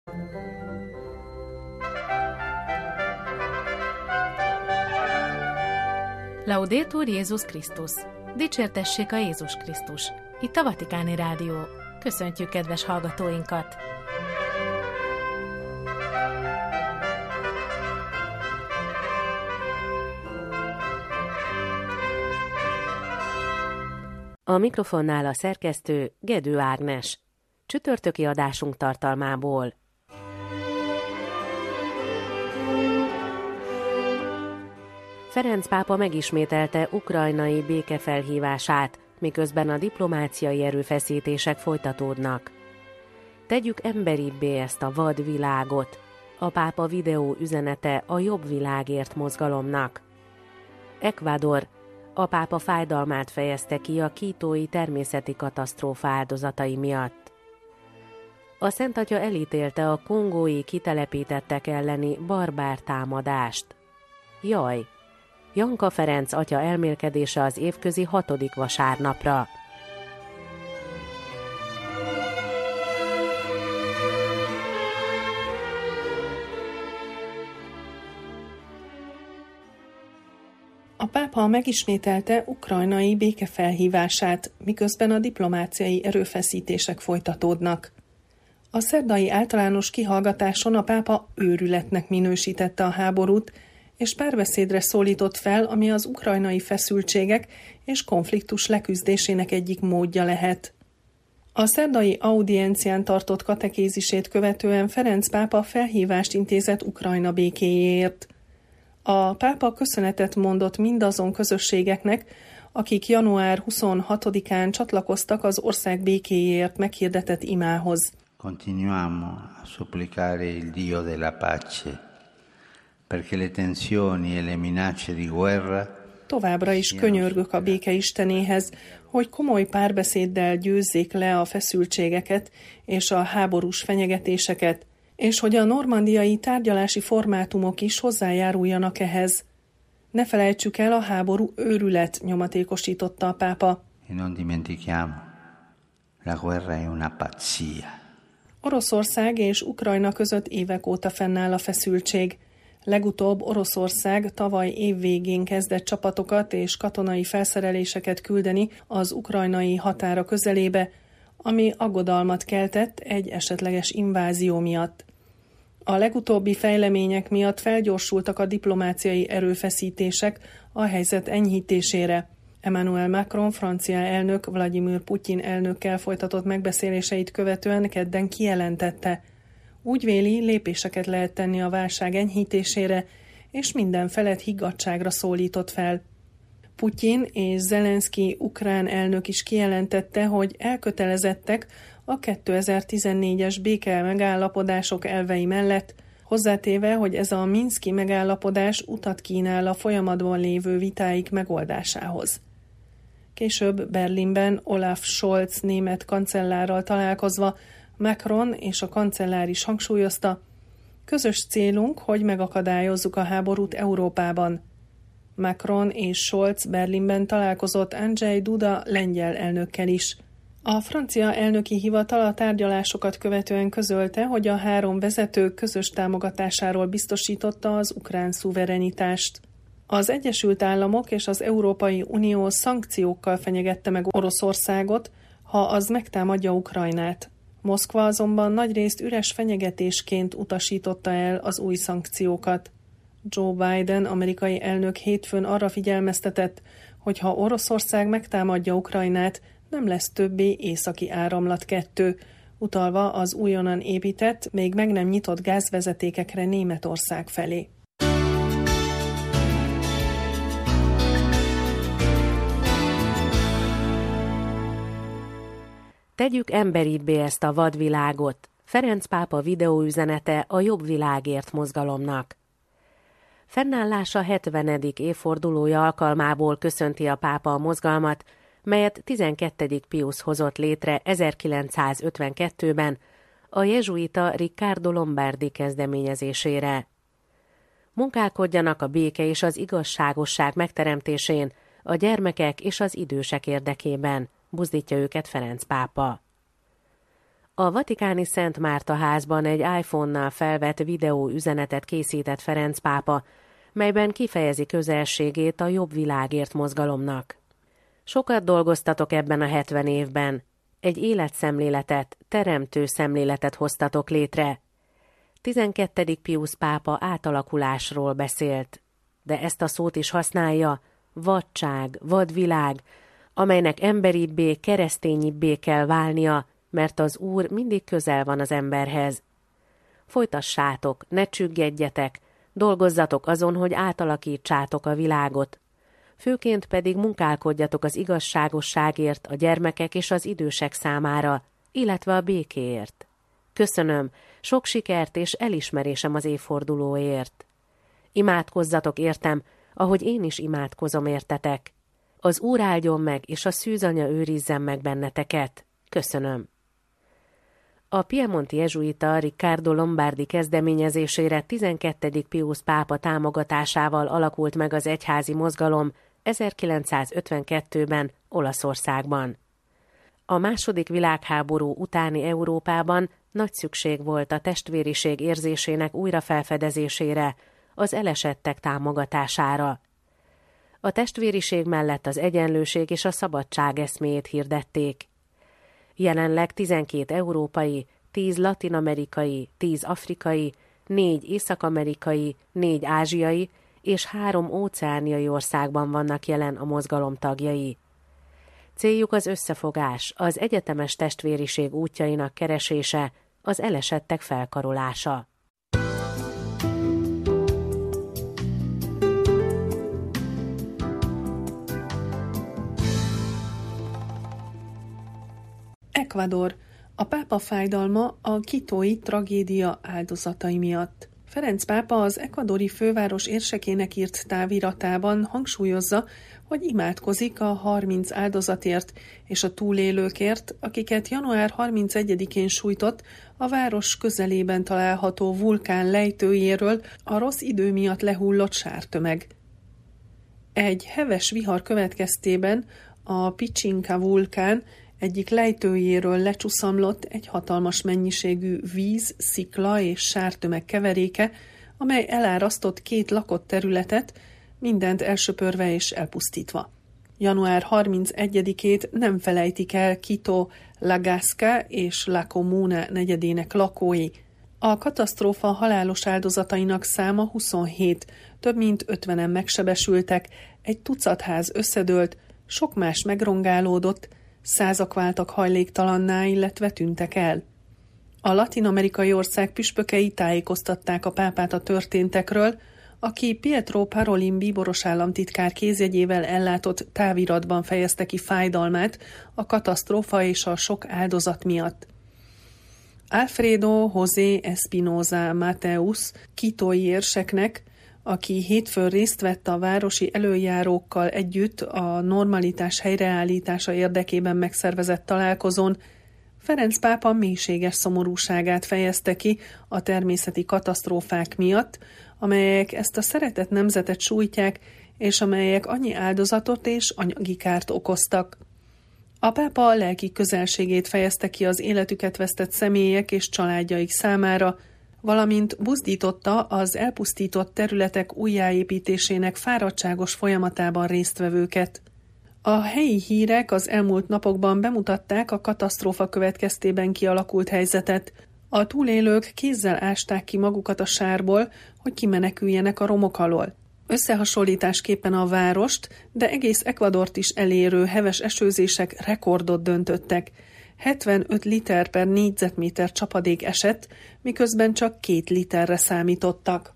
Laudetur Jézus Krisztus! Dicsértessék a Jézus Krisztus! Itt a Vatikáni Rádió. Köszöntjük kedves hallgatóinkat! A mikrofonnál a szerkesztő Gedő Ágnes. Csütörtöki adásunk tartalmából. Ferenc pápa megismételte ukrajnai békefelhívását, miközben a diplomáciai erőfeszítések folytatódnak. Tegyük emberibbé ezt a vad világot. A pápa videó üzenete a jobb világért mozgalomnak. Ecuador. A pápa fájdalmát fejezte ki a kítói természeti katasztrófa áldozatai miatt. A Szent Atya elítélte a kongói kitelepítettek elleni barbár támadást. Jaj! Janka Ferenc atya elmélkedése az évközi 6. vasárnapra. A pápa megismételte ukrajnai békefelhívását, miközben a diplomáciai erőfeszítések folytatódnak. A szerdai általános kihallgatáson a pápa őrületnek minősítette a háborút, és párbeszédre szólított fel, ami az ukrajnai feszültségek és konfliktus leküzdésének egyik módja lehet. A szerdai audiencián tartott katekézisét követően Ferenc pápa felhívást intézett Ukrajna békéjéért. A pápa köszönetet mondott mindazon közösségeknek, akik január 26-án csatlakoztak az ország békéjéért meghirdetett imához. Continuiamo a supplicare il Dio della pace, perché le tensioni e le minacce di guerra. Továbbra is könyörgök a béke istenéhez, hogy komoly párbeszéddel győzzék le a feszültségeket és a háborús fenyegetéseket, és hogy a normandiai tárgyalási formátumok is hozzájáruljanak ehhez. Ne felejtsük el, a háború őrület, nyomatékosította a pápa. E non dimentichiamo, la guerra è una pazzia. Oroszország és Ukrajna között évek óta fennáll a feszültség. Legutóbb Oroszország tavaly év végén kezdett csapatokat és katonai felszereléseket küldeni az ukrajnai határa közelébe, ami aggodalmat keltett egy esetleges invázió miatt. A legutóbbi fejlemények miatt felgyorsultak a diplomáciai erőfeszítések a helyzet enyhítésére. Emmanuel Macron francia elnök Vladimir Putyin elnökkel folytatott megbeszéléseit követően kedden kijelentette: úgy véli, lépéseket lehet tenni a válság enyhítésére, és minden felet higgadtságra szólított fel. Putyin és Zelenszky ukrán elnök is kijelentette, hogy elkötelezettek a 2014-es béke megállapodások elvei mellett, hozzátéve, hogy ez a minszki megállapodás utat kínál a folyamatban lévő vitáik megoldásához. Később Berlinben Olaf Scholz német kancellárral találkozva Macron és a kancellár is hangsúlyozta: közös célunk, hogy megakadályozzuk a háborút Európában. Macron és Scholz Berlinben találkozott Andrzej Duda lengyel elnökkel is. A francia elnöki hivatal a tárgyalásokat követően közölte, hogy a három vezető közös támogatásáról biztosította az ukrán szuverenitást. Az Egyesült Államok és az Európai Unió szankciókkal fenyegette meg Oroszországot, ha az megtámadja Ukrajnát. Moszkva azonban nagyrészt üres fenyegetésként utasította el az új szankciókat. Joe Biden amerikai elnök hétfőn arra figyelmeztetett, hogy ha Oroszország megtámadja Ukrajnát, nem lesz többé északi áramlat 2, utalva az újonnan épített, még meg nem nyitott gázvezetékekre Németország felé. Tegyük emberibbé ezt a vadvilágot. Ferenc pápa videóüzenete a jobb világért mozgalomnak. Fennállása 70. évfordulója alkalmából köszönti a pápa a mozgalmat, melyet 12. Piusz hozott létre 1952-ben a jezsuita Riccardo Lombardi kezdeményezésére. Munkálkodjanak a béke és az igazságosság megteremtésén, a gyermekek és az idősek érdekében, buzdítja őket Ferenc pápa. A vatikáni Szent Márta házban egy iPhone-nal felvett videó üzenetet készített Ferenc pápa, melyben kifejezi közelségét a jobb világért mozgalomnak. Sokat dolgoztatok ebben a 70 évben. Egy életszemléletet, teremtő szemléletet hoztatok létre. 12. Piusz pápa átalakulásról beszélt, de ezt a szót is használja, vadság, vadvilág, amelynek emberibbé, keresztényibbé kell válnia, mert az Úr mindig közel van az emberhez. Folytassátok, ne csüggedjetek, dolgozzatok azon, hogy átalakítsátok a világot. Főként pedig munkálkodjatok az igazságosságért, a gyermekek és az idősek számára, illetve a békéért. Köszönöm, sok sikert és elismerésem az évfordulóért. Imádkozzatok értem, ahogy én is imádkozom értetek. Az Úr áldjon meg, és a szűzanya őrizzen meg benneteket. Köszönöm. A piemonti jezsuita Riccardo Lombardi kezdeményezésére 12. Piusz pápa támogatásával alakult meg az egyházi mozgalom 1952-ben Olaszországban. A II. Világháború utáni Európában nagy szükség volt a testvériség érzésének újrafelfedezésére, az elesettek támogatására. A testvériség mellett az egyenlőség és a szabadság eszméjét hirdették. Jelenleg 12 európai, 10 latin-amerikai, 10 afrikai, 4 észak-amerikai, 4 ázsiai és 3 óceániai országban vannak jelen a mozgalom tagjai. Céljuk az összefogás, az egyetemes testvériség útjainak keresése, az elesettek felkarolása. Ecuador. A pápa fájdalma a quitói tragédia áldozatai miatt. Ferenc pápa az ekvadori főváros érsekének írt táviratában hangsúlyozza, hogy imádkozik a 30 áldozatért és a túlélőkért, akiket január 31-én sújtott a város közelében található vulkán lejtőjéről a rossz idő miatt lehullott sártömeg. Egy heves vihar következtében a Pichincha vulkán egyik lejtőjéről lecsúszamlott egy hatalmas mennyiségű víz, szikla és sártömeg keveréke, amely elárasztott 2 lakott területet, mindent elsöpörve és elpusztítva. Január 31-ét nem felejtik el Quito, La Gasca és La Comuna negyedének lakói. A katasztrófa halálos áldozatainak száma 27, több mint 50-en megsebesültek, egy tucat ház összedőlt, sok más megrongálódott, százak váltak hajléktalanná, illetve tűntek el. A latin-amerikai ország püspökei tájékoztatták a pápát a történtekről, aki Pietro Parolin bíboros államtitkár kézjegyével ellátott táviratban fejezte ki fájdalmát a katasztrófa és a sok áldozat miatt. Alfredo José Espinosa Mateus, quitói érseknek, aki hétfőn részt vett a városi elöljárókkal együtt a normalitás helyreállítása érdekében megszervezett találkozón, Ferenc pápa mélységes szomorúságát fejezte ki a természeti katasztrófák miatt, amelyek ezt a szeretett nemzetet sújtják, és amelyek annyi áldozatot és anyagi kárt okoztak. A pápa a lelki közelségét fejezte ki az életüket vesztett személyek és családjaik számára, valamint buzdította az elpusztított területek újjáépítésének fáradtságos folyamatában résztvevőket. A helyi hírek az elmúlt napokban bemutatták a katasztrófa következtében kialakult helyzetet. A túlélők kézzel ásták ki magukat a sárból, hogy kimeneküljenek a romok alól. Összehasonlításképpen a várost, de egész Ecuadort is elérő heves esőzések rekordot döntöttek. 75 liter per négyzetméter csapadék esett, miközben csak 2 literre számítottak.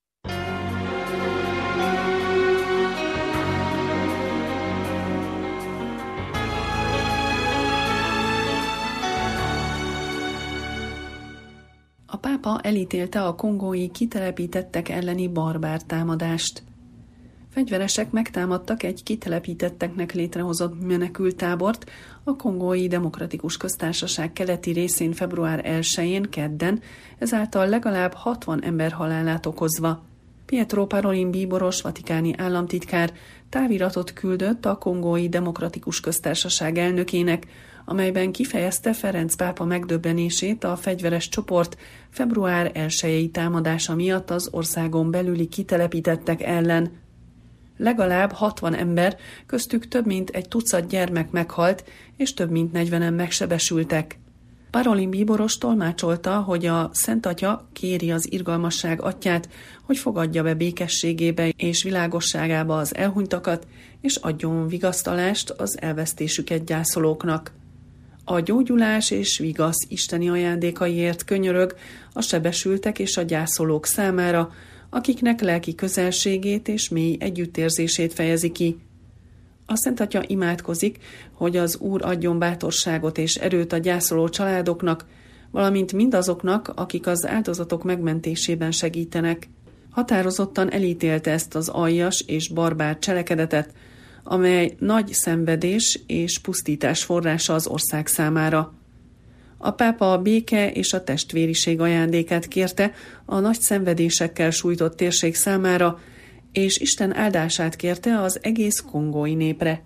A pápa elítélte a kongói kitelepítettek elleni barbár támadást. Fegyveresek megtámadtak egy kitelepítetteknek létrehozott menekülttábort a Kongói Demokratikus Köztársaság keleti részén február 1-én kedden, ezáltal legalább 60 ember halálát okozva. Pietro Parolin bíboros vatikáni államtitkár táviratot küldött a Kongói Demokratikus Köztársaság elnökének, amelyben kifejezte Ferenc pápa megdöbbenését a fegyveres csoport február 1-i támadása miatt az országon belüli kitelepítettek ellen. Legalább 60 ember, köztük több mint egy tucat gyermek meghalt, és több mint 40-en megsebesültek. Parolin bíboros tolmácsolta, hogy a Szent Atya kéri az irgalmasság atyját, hogy fogadja be békességébe és világosságába az elhunytakat, és adjon vigasztalást az elvesztésüket gyászolóknak. A gyógyulás és vigasz isteni ajándékaiért könyörög a sebesültek és a gyászolók számára, akiknek lelki közelségét és mély együttérzését fejezi ki. A Szent Atya imádkozik, hogy az Úr adjon bátorságot és erőt a gyászoló családoknak, valamint mindazoknak, akik az áldozatok megmentésében segítenek. Határozottan elítélte ezt az aljas és barbár cselekedetet, amely nagy szenvedés és pusztítás forrása az ország számára. A pápa a béke és a testvériség ajándékát kérte a nagy szenvedésekkel sújtott térség számára, és Isten áldását kérte az egész kongói népre.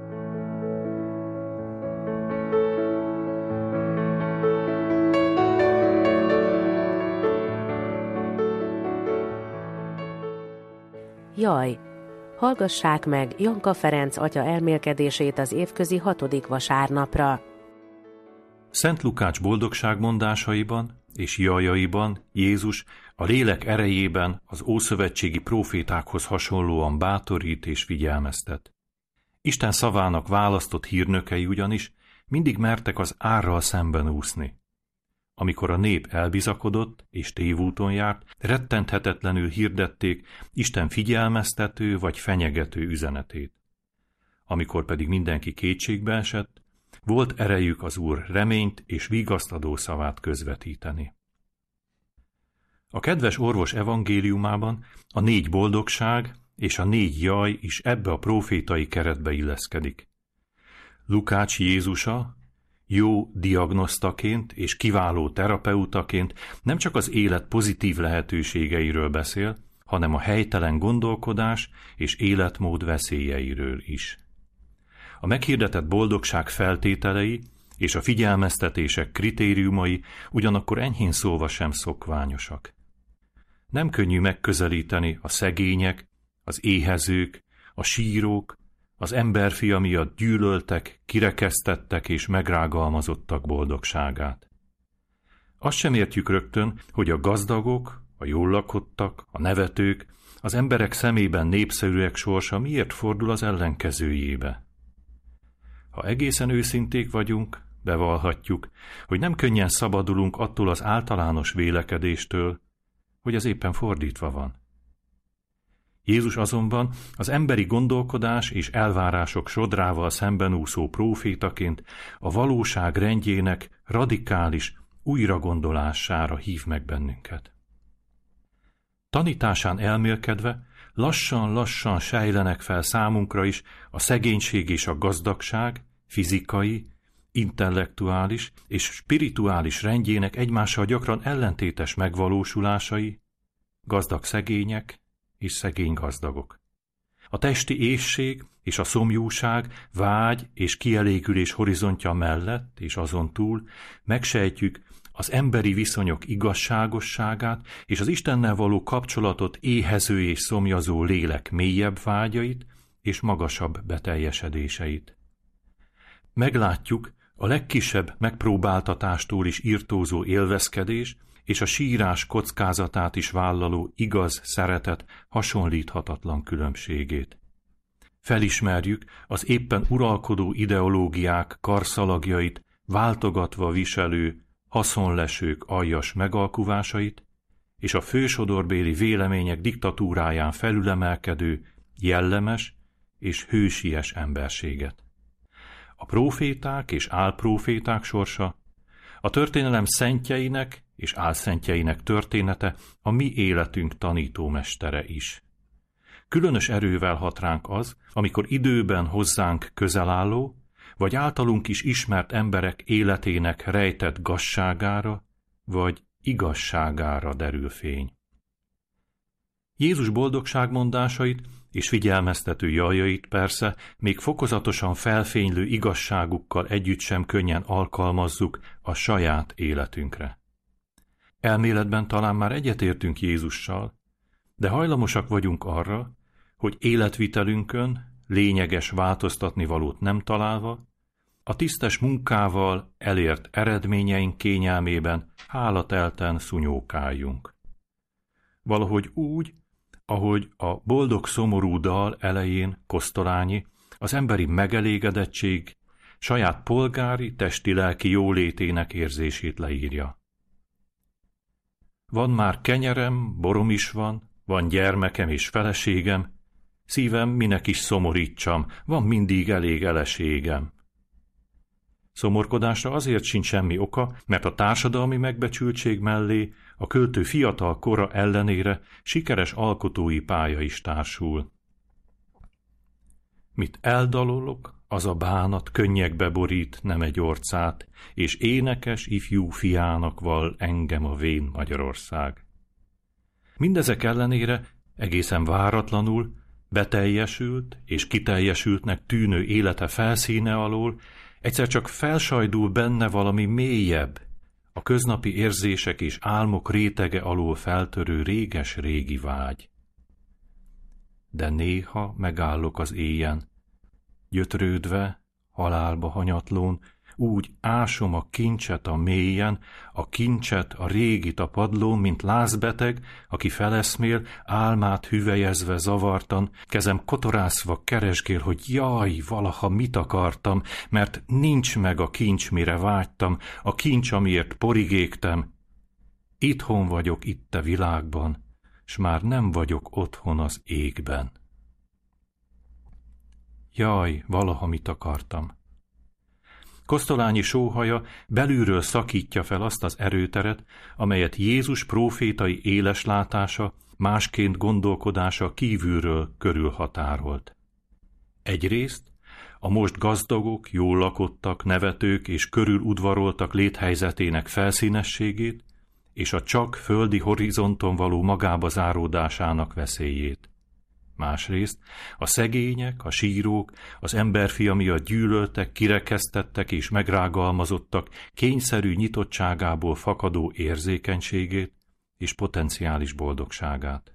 Jaj! Hallgassák meg Janka Ferenc atya elmélkedését az évközi 6. vasárnapra. Szent Lukács boldogságmondásaiban és jajaiban Jézus a lélek erejében az ószövetségi prófétákhoz hasonlóan bátorít és figyelmeztet. Isten szavának választott hírnökei ugyanis mindig mertek az árral szemben úszni. Amikor a nép elbizakodott és tévúton járt, rettenthetetlenül hirdették Isten figyelmeztető vagy fenyegető üzenetét. Amikor pedig mindenki kétségbe esett, volt erejük az Úr reményt és vigasztadó szavát közvetíteni. A kedves orvos evangéliumában a 4 boldogság és a 4 jaj is ebbe a prófétai keretbe illeszkedik. Lukács Jézusa jó diagnosztaként és kiváló terapeutaként nem csak az élet pozitív lehetőségeiről beszél, hanem a helytelen gondolkodás és életmód veszélyeiről is. A meghirdetett boldogság feltételei és a figyelmeztetések kritériumai ugyanakkor enyhén szólva sem szokványosak. Nem könnyű megközelíteni a szegények, az éhezők, a sírók, az emberfia miatt gyűlöltek, kirekesztettek és megrágalmazottak boldogságát. Azt sem értjük rögtön, hogy a gazdagok, a jól lakottak, a nevetők, az emberek szemében népszerűek sorsa miért fordul az ellenkezőjébe. Ha egészen őszinték vagyunk, bevallhatjuk, hogy nem könnyen szabadulunk attól az általános vélekedéstől, hogy ez éppen fordítva van. Jézus azonban az emberi gondolkodás és elvárások sodrával szembenúszó prófétaként a valóság rendjének radikális újragondolására hív meg bennünket. Tanításán elmélkedve lassan-lassan sejlenek fel számunkra is a szegénység és a gazdagság fizikai, intellektuális és spirituális rendjének egymással gyakran ellentétes megvalósulásai, gazdag szegények és szegény gazdagok. A testi éhség és a szomjúság, vágy és kielégülés horizontja mellett és azon túl megsejtjük az emberi viszonyok igazságosságát és az Istennel való kapcsolatot éhező és szomjazó lélek mélyebb vágyait és magasabb beteljesedéseit. Meglátjuk a legkisebb megpróbáltatástól is irtózó élvezkedés és a sírás kockázatát is vállaló igaz szeretet hasonlíthatatlan különbségét. Felismerjük az éppen uralkodó ideológiák karszalagjait váltogatva viselő haszonlesők aljas megalkuvásait, és a fősodorbéli vélemények diktatúráján felülemelkedő, jellemes és hősies emberséget. A próféták és álpróféták sorsa, a történelem szentjeinek és álszentjeinek története a mi életünk tanítómestere is. Különös erővel hat ránk az, amikor időben hozzánk közel álló, vagy általunk is ismert emberek életének rejtett gazságára, vagy igazságára derül fény. Jézus boldogságmondásait és figyelmeztető jajait persze még fokozatosan felfénylő igazságukkal együtt sem könnyen alkalmazzuk a saját életünkre. Elméletben talán már egyetértünk Jézussal, de hajlamosak vagyunk arra, hogy életvitelünkön lényeges változtatnivalót nem találva, a tisztes munkával elért eredményeink kényelmében hálatelten szunyókáljunk. Valahogy úgy, ahogy a boldog szomorú dal elején Kosztolányi az emberi megelégedettség saját polgári, testi-lelki jólétének érzését leírja. Van már kenyerem, borom is van gyermekem és feleségem, szívem minek is szomorítsam, van mindig elég eleségem. Szomorkodásra azért sincs semmi oka, mert a társadalmi megbecsültség mellé a költő fiatal kora ellenére sikeres alkotói pálya is társul. Mit eldalolok, az a bánat könnyekbe borít nem egy orcát, és énekes ifjú fiának val engem a vén Magyarország. Mindezek ellenére egészen váratlanul beteljesült és kiteljesültnek tűnő élete felszíne alól egyszer csak felsajdul benne valami mélyebb, a köznapi érzések és álmok rétege alól feltörő réges-régi vágy. De néha megállok az éjjen, gyötrődve, halálba hanyatlón, úgy ásom a kincset a mélyen, a kincset, a régit a padlón, mint lázbeteg, aki feleszmél, álmát hüvelyezve zavartan, kezem kotorászva keresgél, hogy jaj, valaha mit akartam, mert nincs meg a kincs, mire vágytam, a kincs, amiért porigégtem. Itthon vagyok itt a világban, s már nem vagyok otthon az égben. Jaj, valaha mit akartam. Kosztolányi sóhaja belülről szakítja fel azt az erőteret, amelyet Jézus prófétai éleslátása, másként gondolkodása kívülről körülhatárolt. Egyrészt a most gazdagok, jól lakottak, nevetők és körüludvaroltak léthelyzetének felszínességét, és a csak földi horizonton való magába záródásának veszélyét. Másrészt a szegények, a sírók, az emberfia miatt gyűlöltek, kirekesztettek és megrágalmazottak kényszerű nyitottságából fakadó érzékenységét és potenciális boldogságát.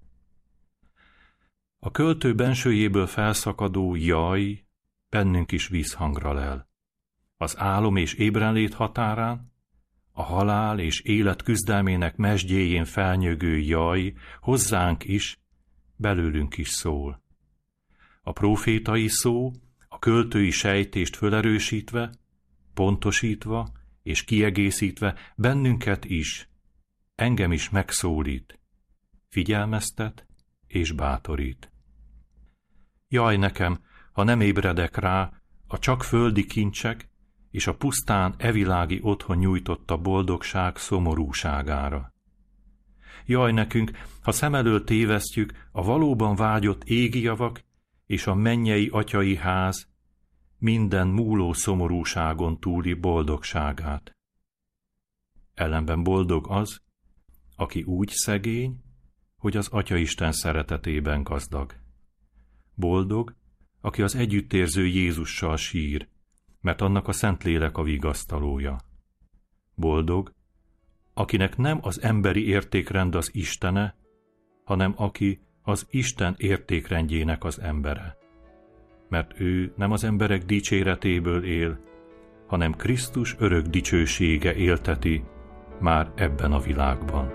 A költő bensőjéből felszakadó jaj bennünk is vízhangra lel. Az álom és ébrenlét határán, a halál és élet küzdelmének mesdjéjén felnyögő jaj hozzánk is, belőlünk is szól. A prófétai szó, a költői sejtést fölerősítve, pontosítva és kiegészítve bennünket is, engem is megszólít, figyelmeztet és bátorít. Jaj nekem, ha nem ébredek rá a csak földi kincsek és a pusztán evilági otthon nyújtotta boldogság szomorúságára. Jaj nekünk, ha szem elől tévesztjük a valóban vágyott égi javak és a mennyei atyai ház minden múló szomorúságon túli boldogságát. Ellenben boldog az, aki úgy szegény, hogy az Atyaisten szeretetében gazdag. Boldog, aki az együttérző Jézussal sír, mert annak a Szentlélek a vigasztalója. Boldog, akinek nem az emberi értékrend az Istene, hanem aki az Isten értékrendjének az embere. Mert ő nem az emberek dicséretéből él, hanem Krisztus örök dicsősége élteti már ebben a világban.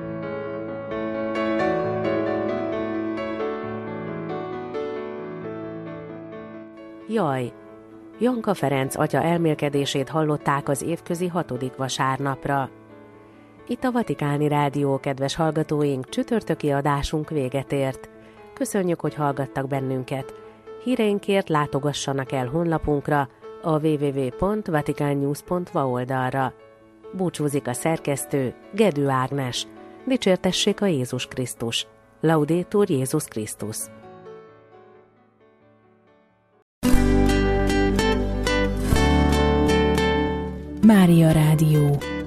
Jaj! Janka Ferenc atya elmélkedését hallották az évközi 6. vasárnapra. Itt a Vatikáni Rádió, kedves hallgatóink, csütörtöki adásunk véget ért. Köszönjük, hogy hallgattak bennünket. Híreinkért látogassanak el honlapunkra, a www.vaticannews.va oldalra. Búcsúzik a szerkesztő, Gedő Ágnes. Dicsértessék a Jézus Krisztus. Laudetur Jézus Krisztus. Mária Rádió.